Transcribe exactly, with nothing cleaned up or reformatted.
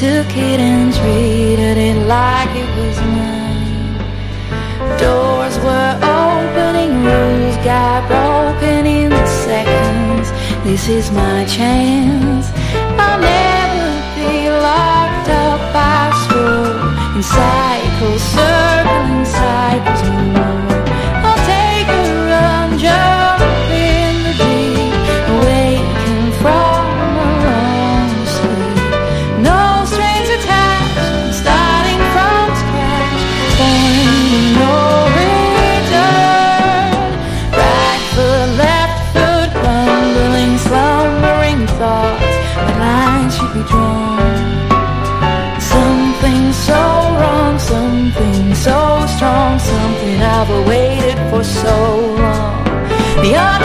took it and treated it like it was mine. Doors were opening, rules got broken in seconds. This is my chance. I'll never be locked up, I swore, in cycles, circling cycles no more. I'll take a run, jump in the deep, awaken from a long sleep. No strings attached, I'm starting from scratch, born with no return. Right foot, left foot, rumbling, slumbering thoughts, the line should be drawn. Something so wrong, something so strong, something I've awaited for so long. The